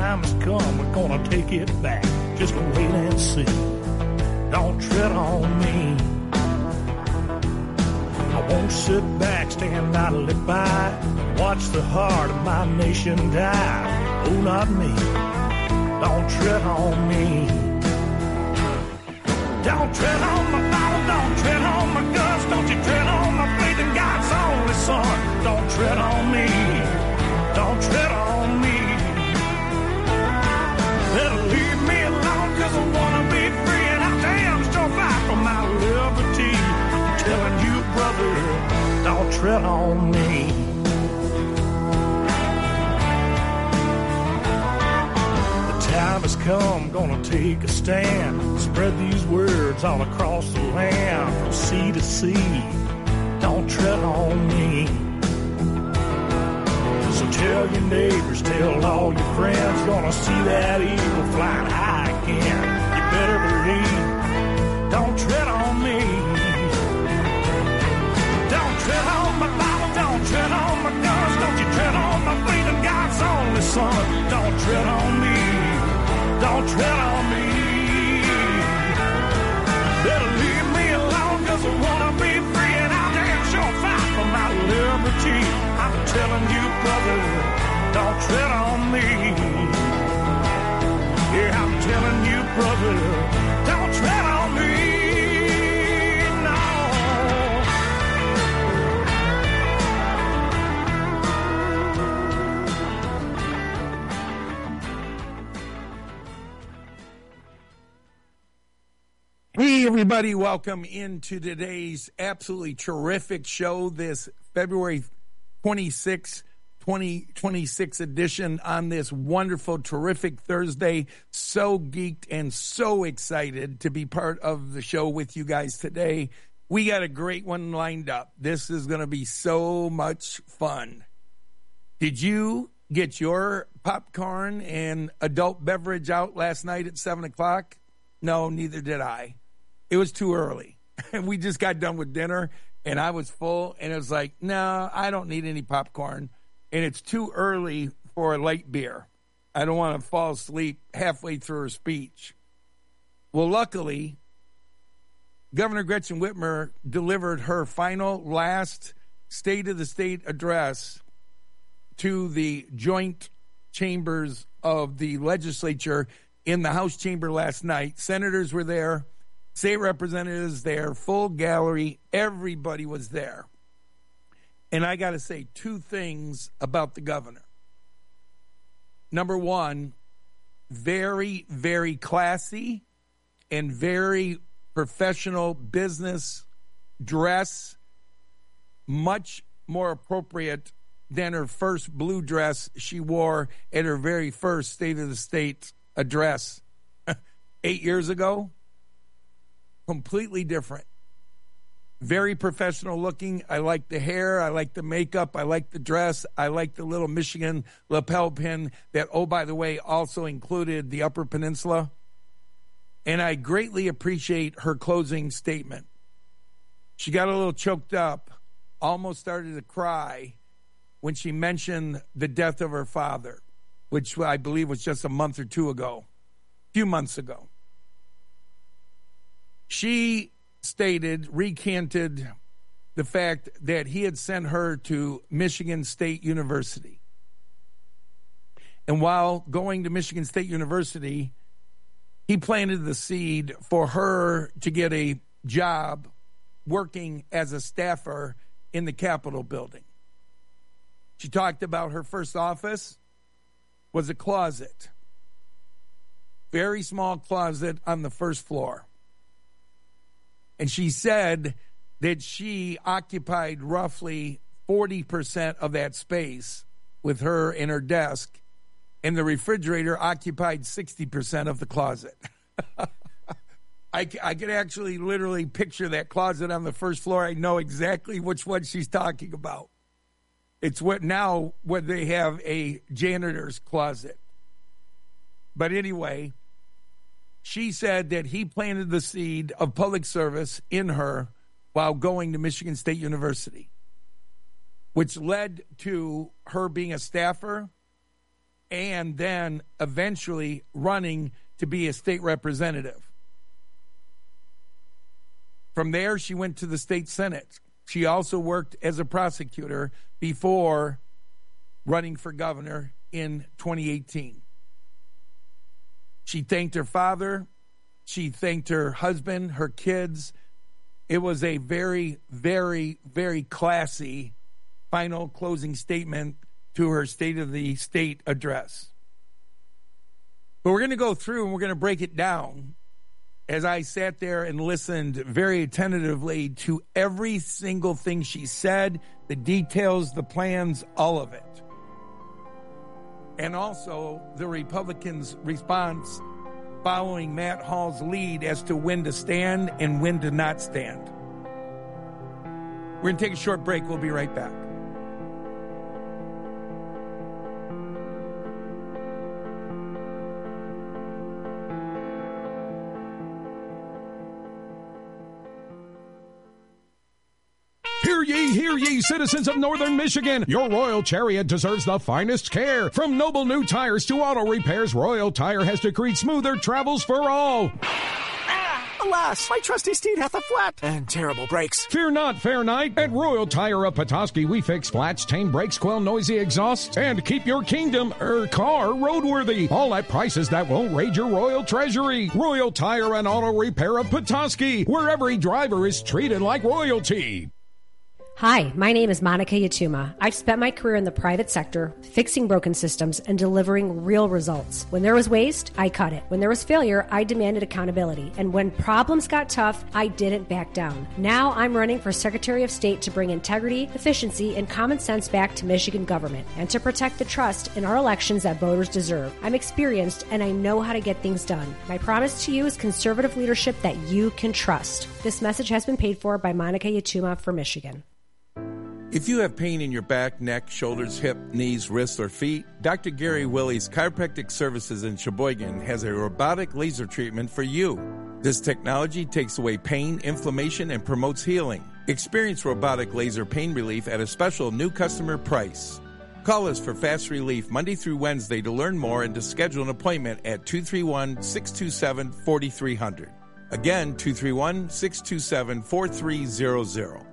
time has come, we're gonna take it back. Just wait and see. Don't tread on me. I won't sit back, stand idly by, watch the heart of my nation die. Oh, not me. Don't tread on me. Don't tread on my Bible, don't tread on my guts, don't you tread on my faith in God's only Son. Don't tread on me. Don't tread on me. Better leave me alone, cause I wanna be free, and I damn sure fight for my liberty. I'm telling you, brother, don't tread on me. The time has come, gonna take a stand, spread these words all across the land, from sea to sea. Don't tread on me. So tell your neighbors, tell all your friends, gonna see that eagle flying high again. You better believe, don't tread on me. Don't tread on my Bible, don't tread on my guns, don't you tread on my faith in God's only Son. Don't tread on me, don't tread on me. Better leave me alone, cause I wanna be free, and I'll damn sure fight for my liberty. I'm telling you, brother, don't tread on me. Yeah, I'm telling you, brother, don't tread on me. No. Hey, everybody, welcome into today's absolutely terrific show, this February 26, 2026 edition on this wonderful, terrific Thursday. So geeked and so excited to be part of the show with you guys today. We got a great one lined up. This is going to be so much fun. Did you get your popcorn and adult beverage out last night at 7 o'clock? No, neither did I. It was too early. We just got done with dinner, and I was full, and it was like, no, I don't need any popcorn, and it's too early for a light beer. I don't want to fall asleep halfway through her speech. Well, luckily, Governor Gretchen Whitmer delivered her final, last State of the State address to the joint chambers of the legislature in the House chamber last night. Senators were there. State representatives there, full gallery, everybody was there. And I got to say two things about the governor. Number one, very, very classy and very professional business dress, much more appropriate than her first blue dress she wore at her very first State of the State address 8 years ago. Completely different. Very professional looking. I like the hair. I like the makeup. I like the dress. I like the little Michigan lapel pin that, oh, by the way, also included the Upper Peninsula. And I greatly appreciate her closing statement. She got a little choked up, almost started to cry when she mentioned the death of her father, which I believe was just a month or two ago, a few months ago. She recanted the fact that he had sent her to Michigan State University. And while going to Michigan State University, he planted the seed for her to get a job working as a staffer in the Capitol building. She talked about her first office was a closet. Very small closet on the first floor. And she said that she occupied roughly 40% of that space with her and her desk, and the refrigerator occupied 60% of the closet. I could actually literally picture that closet on the first floor. I know exactly which one she's talking about. It's where they have a janitor's closet. But anyway, she said that he planted the seed of public service in her while going to Michigan State University, which led to her being a staffer and then eventually running to be a state representative. From there, she went to the state Senate. She also worked as a prosecutor before running for governor in 2018. She thanked her father. She thanked her husband, her kids. It was a very, very, very classy final closing statement to her State of the State address. But we're going to go through and we're going to break it down as I sat there and listened very attentively to every single thing she said, the details, the plans, all of it. And also the Republicans' response following Matt Hall's lead as to when to stand and when to not stand. We're going to take a short break. We'll be right back. Hear ye, citizens of Northern Michigan. Your Royal Chariot deserves the finest care. From noble new tires to auto repairs, Royal Tire has decreed smoother travels for all. Alas, my trusty steed hath a flat and terrible brakes. Fear not, fair knight. At Royal Tire of Petoskey, we fix flats, tame brakes, quell noisy exhausts, and keep your car roadworthy. All at prices that won't raid your royal treasury. Royal Tire and Auto Repair of Petoskey, where every driver is treated like royalty. Hi, my name is Monica Yatuma. I've spent my career in the private sector, fixing broken systems and delivering real results. When there was waste, I cut it. When there was failure, I demanded accountability. And when problems got tough, I didn't back down. Now I'm running for Secretary of State to bring integrity, efficiency, and common sense back to Michigan government and to protect the trust in our elections that voters deserve. I'm experienced and I know how to get things done. My promise to you is conservative leadership that you can trust. This message has been paid for by Monica Yatuma for Michigan. If you have pain in your back, neck, shoulders, hip, knees, wrists, or feet, Dr. Gary Willie's Chiropractic Services in Sheboygan has a robotic laser treatment for you. This technology takes away pain, inflammation, and promotes healing. Experience robotic laser pain relief at a special new customer price. Call us for fast relief Monday through Wednesday to learn more and to schedule an appointment at 231-627-4300. Again, 231-627-4300.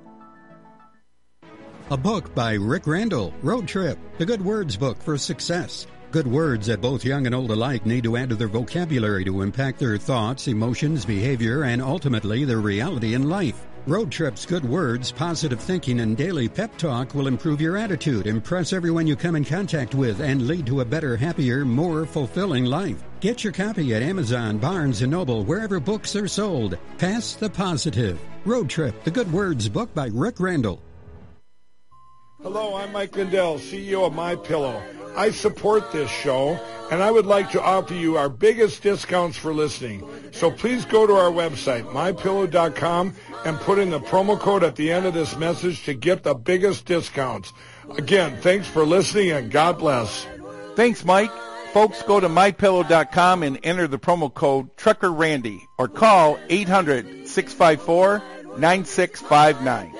A book by Rick Randall, Road Trip, the Good Words book for success. Good words that both young and old alike need to add to their vocabulary to impact their thoughts, emotions, behavior, and ultimately their reality in life. Road Trip's Good Words, positive thinking, and daily pep talk will improve your attitude, impress everyone you come in contact with, and lead to a better, happier, more fulfilling life. Get your copy at Amazon, Barnes & Noble, wherever books are sold. Pass the positive. Road Trip, the Good Words book by Rick Randall. Hello, I'm Mike Lindell, CEO of MyPillow. I support this show, and I would like to offer you our biggest discounts for listening. So please go to our website, MyPillow.com, and put in the promo code at the end of this message to get the biggest discounts. Again, thanks for listening, and God bless. Thanks, Mike. Folks, go to MyPillow.com and enter the promo code TruckerRandy or call 800-654-9659.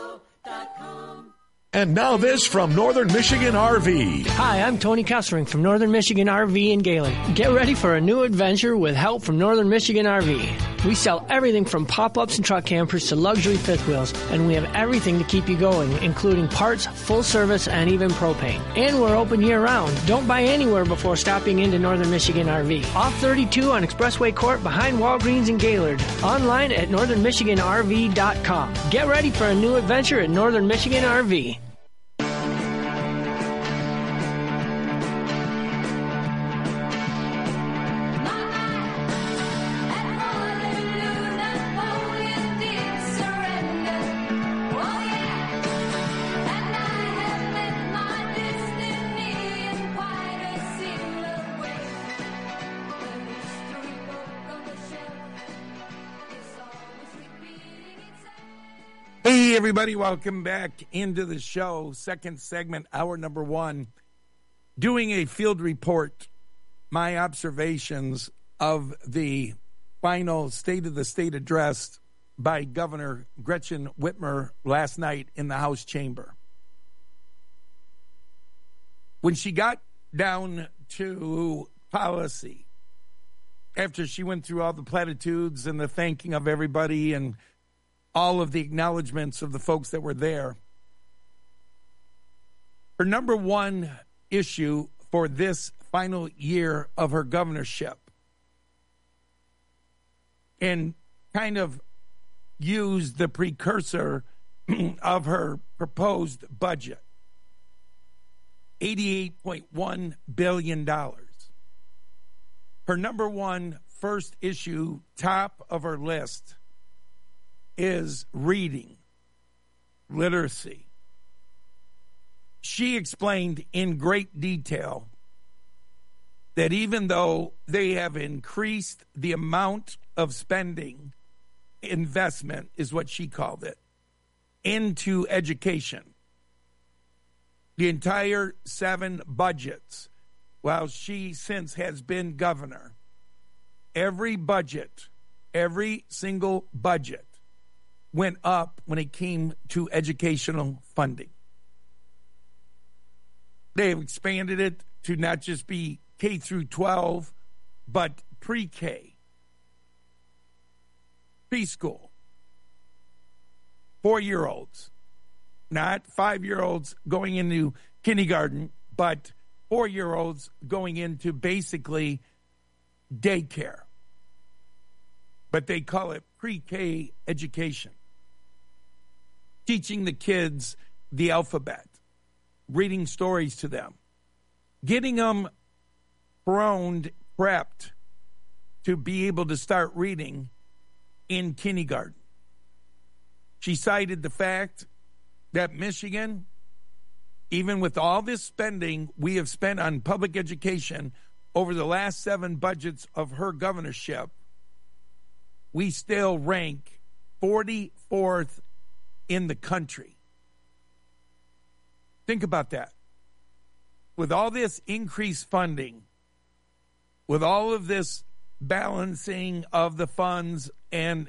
And now this from Northern Michigan RV. Hi, I'm Tony Kessering from Northern Michigan RV in Gaylord. Get ready for a new adventure with help from Northern Michigan RV. We sell everything from pop-ups and truck campers to luxury fifth wheels, and we have everything to keep you going, including parts, full service, and even propane. And we're open year-round. Don't buy anywhere before stopping into Northern Michigan RV. Off 32 on Expressway Court behind Walgreens in Gaylord. Online at northernmichiganrv.com. Get ready for a new adventure at Northern Michigan RV. Hey, everybody, welcome back into the show. Second segment, hour number one. Doing a field report, my observations of the final State of the State address by Governor Gretchen Whitmer last night in the House chamber. When she got down to policy after she went through all the platitudes and the thanking of everybody and all of the acknowledgments of the folks that were there. Her number one issue for this final year of her governorship, and kind of used the precursor of her proposed budget, $88.1 billion. Her number one first issue, top of her list, is reading, literacy. She explained in great detail that even though they have increased the amount of spending, investment is what she called it, into education, the entire 7 budgets, while she since has been governor, every budget, every single budget went up when it came to educational funding. They have expanded it to not just be K through 12, but pre-K, preschool, 4-year-olds, not 5-year-olds going into kindergarten, but 4-year-olds going into basically daycare. But they call it pre-K education. Teaching the kids the alphabet, reading stories to them, getting them prepped to be able to start reading in kindergarten. She cited the fact that Michigan, even with all this spending we have spent on public education over the last 7 budgets of her governorship, we still rank 44th in the country. Think about that. With all this increased funding, with all of this balancing of the funds and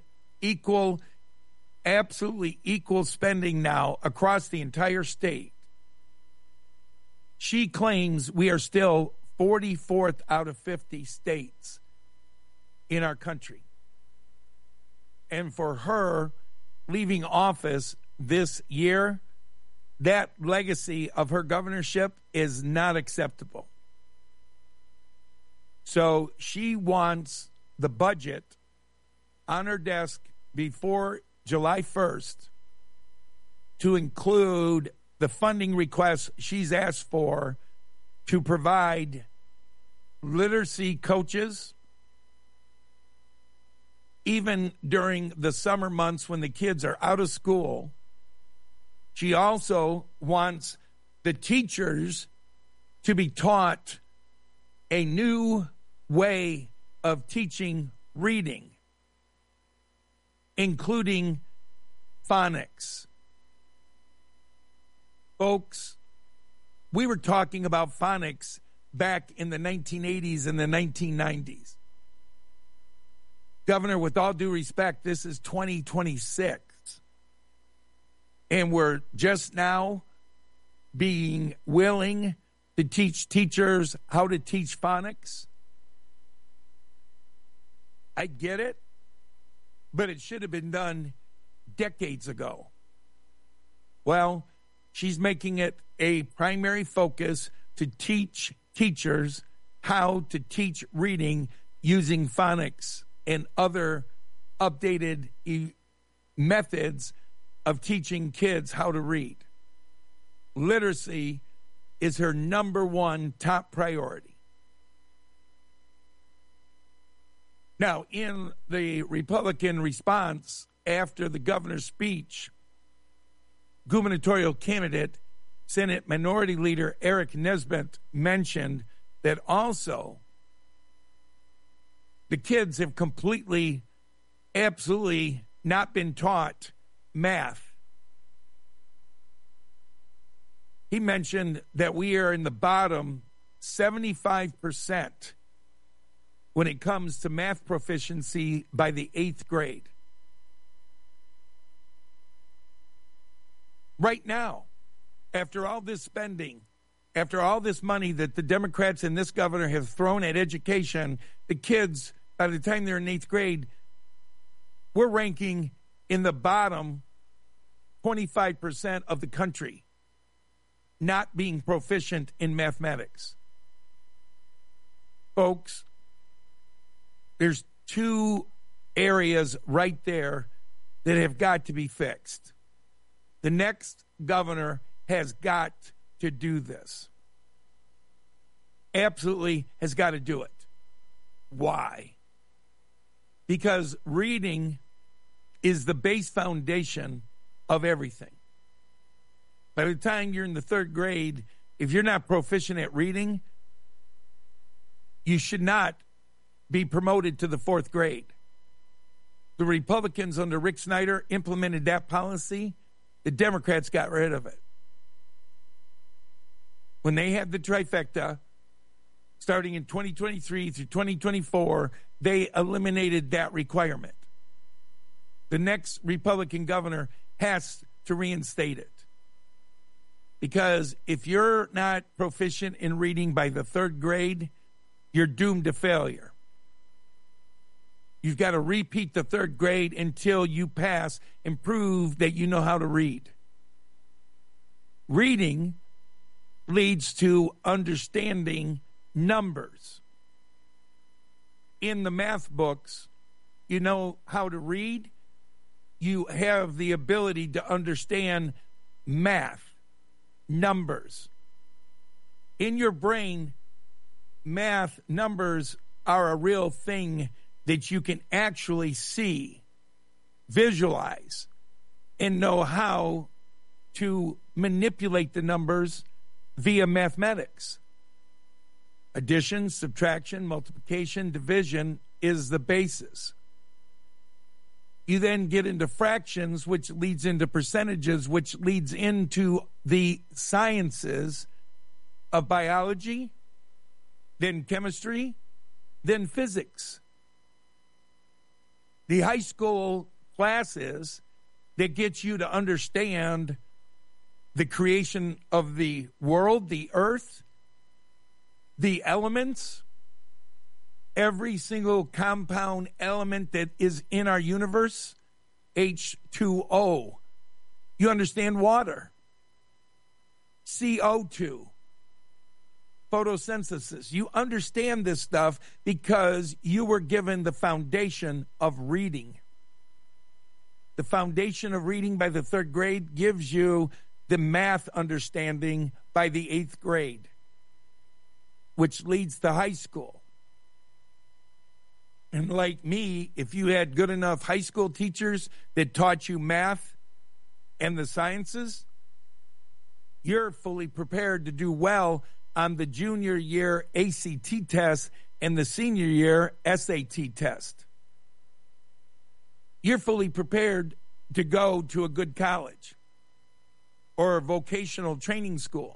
absolutely equal spending now across the entire state, she claims we are still 44th out of 50 states in our country. And for her leaving office this year, that legacy of her governorship is not acceptable. So she wants the budget on her desk before July 1st to include the funding requests she's asked for to provide literacy coaches, even during the summer months when the kids are out of school. She also wants the teachers to be taught a new way of teaching reading, including phonics. Folks, we were talking about phonics back in the 1980s and the 1990s. Governor, with all due respect, this is 2026. And we're just now being willing to teach teachers how to teach phonics. I get it, but it should have been done decades ago. Well, she's making it a primary focus to teach teachers how to teach reading using phonics and other updated methods of teaching kids how to read. Literacy is her number one top priority. Now, in the Republican response after the governor's speech, gubernatorial candidate, Senate Minority Leader Eric Nesbitt mentioned that also the kids have completely, absolutely not been taught math. He mentioned that we are in the bottom 75% when it comes to math proficiency by the 8th grade. Right now, after all this spending, after all this money that the Democrats and this governor have thrown at education, the kids, by the time they're in 8th grade, we're ranking in the bottom 25% of the country not being proficient in mathematics. Folks, there's 2 areas right there that have got to be fixed. The next governor has got to do this. Absolutely has got to do it. Why? Because reading is the base foundation of everything. By the time you're in the 3rd grade, if you're not proficient at reading, you should not be promoted to the 4th grade. The Republicans under Rick Snyder implemented that policy. The Democrats got rid of it. When they had the trifecta, starting in 2023 through 2024, they eliminated that requirement. The next Republican governor has to reinstate it. Because if you're not proficient in reading by the 3rd grade, you're doomed to failure. You've got to repeat the 3rd grade until you pass and prove that you know how to read. Reading leads to understanding numbers. In the math books, you know how to read. You have the ability to understand math. Numbers. In your brain, math, numbers are a real thing that you can actually see, visualize, and know how to manipulate the numbers via mathematics. Addition, subtraction, multiplication, division is the basis. You then get into fractions, which leads into percentages, which leads into the sciences of biology, then chemistry, then physics. The high school classes that get you to understand the creation of the world, the earth, the elements, every single compound element that is in our universe, H2O. You understand water, CO2, photosynthesis. You understand this stuff because you were given the foundation of reading. The foundation of reading by the 3rd grade gives you the math understanding by the 8th grade, which leads to high school. And like me, if you had good enough high school teachers that taught you math and the sciences, you're fully prepared to do well on the junior year ACT test and the senior year SAT test. You're fully prepared to go to a good college or a vocational training school.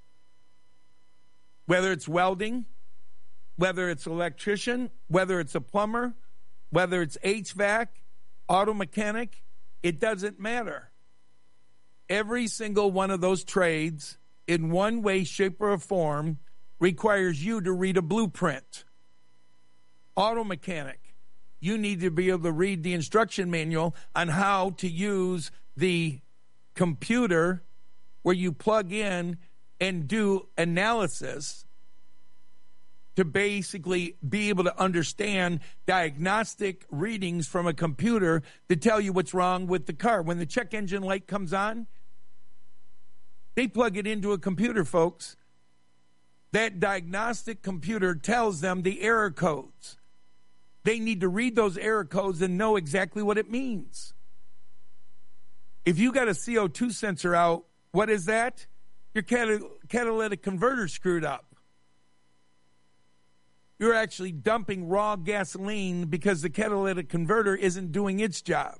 Whether it's welding, whether it's electrician, whether it's a plumber, whether it's HVAC, auto mechanic, it doesn't matter. Every single one of those trades, in one way, shape, or form, requires you to read a blueprint. Auto mechanic, you need to be able to read the instruction manual on how to use the computer where you plug in and do analysis to basically be able to understand diagnostic readings from a computer to tell you what's wrong with the car. When the check engine light comes on, they plug it into a computer, folks. That diagnostic computer tells them the error codes. They need to read those error codes and know exactly what it means. If you got a CO2 sensor out, what is that? Your catalytic converter screwed up. You're actually dumping raw gasoline because the catalytic converter isn't doing its job.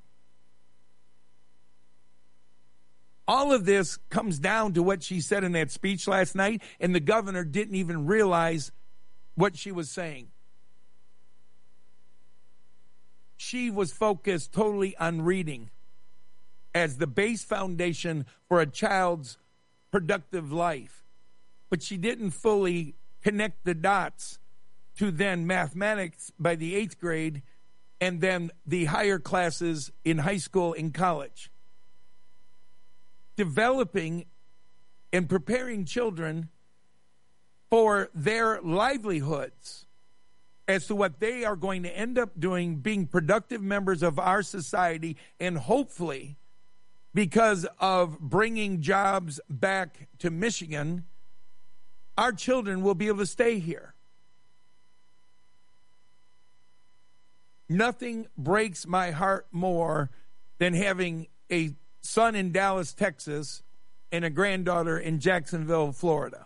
All of this comes down to what she said in that speech last night, and the governor didn't even realize what she was saying. She was focused totally on reading as the base foundation for a child's productive life. but she didn't fully connect the dots to then mathematics by the 8th grade and then the higher classes in high school and college. Developing and preparing children for their livelihoods as to what they are going to end up doing, being productive members of our society, and hopefully, because of bringing jobs back to Michigan, our children will be able to stay here. Nothing breaks my heart more than having a son in Dallas, Texas, and a granddaughter in Jacksonville, Florida.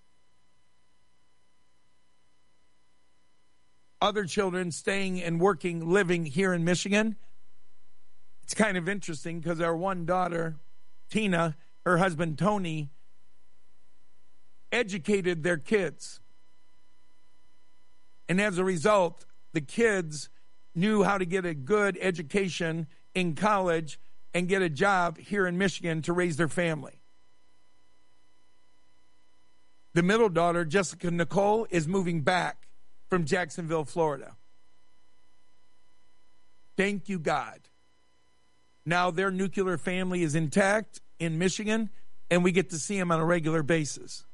Other children staying and working, living here in Michigan. It's kind of interesting because our one daughter, Tina, her husband, Tony, educated their kids. And as a result, the kids knew how to get a good education in college and get a job here in Michigan to raise their family. The middle daughter, Jessica Nicole, is moving back from Jacksonville, Florida. Thank you, God. Now their nuclear family is intact in Michigan, and we get to see them on a regular basis.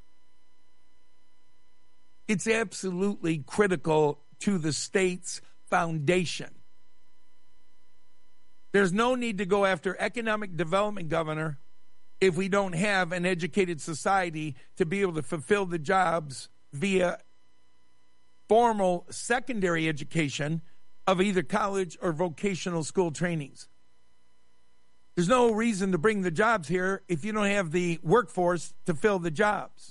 It's absolutely critical to the state's foundation. There's no need to go after economic development governor if we don't have an educated society to be able to fulfill the jobs via formal secondary education of either college or vocational school trainings. There's no reason to bring the jobs here if you don't have the workforce to fill the jobs.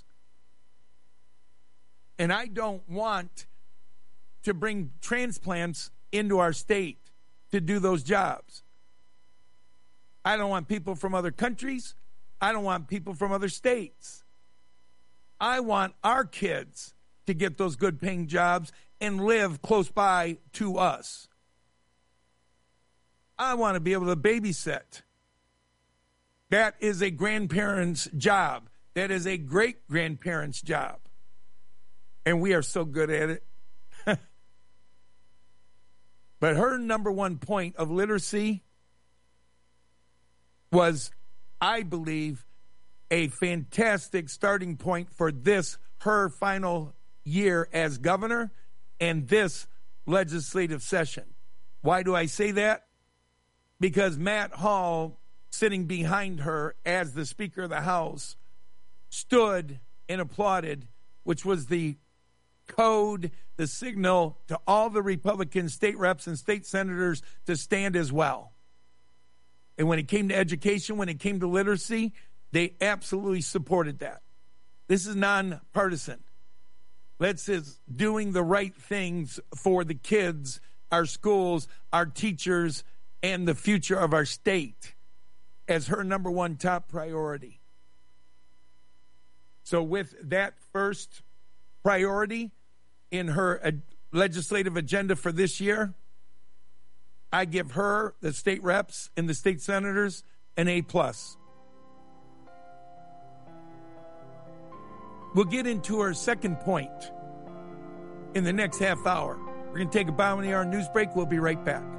And I don't want to bring transplants into our state to do those jobs. I don't want people from other countries. I don't want people from other states. I want our kids to get those good paying jobs and live close by to us. I want to be able to babysit. That is a grandparent's job. That is a great grandparent's job. And we are so good at it. But her number one point of literacy was, I believe, a fantastic starting point for this, her final year as governor and this legislative session. Why do I say that? Because Matt Hall, sitting behind her as the Speaker of the House, stood and applauded, which was the code, the signal to all the Republican state reps and state senators to stand as well. And when it came to education, when it came to literacy, they absolutely supported that. This is nonpartisan. Let's is doing the right things for the kids, our schools, our teachers, and the future of our state as her number one top priority. So with that first priority in her legislative agenda for this year, I give her, the state reps and the state senators, an A+. We'll get into our second point in the next half hour. We're going to take a Bottom of the Hour news break. We'll be right back.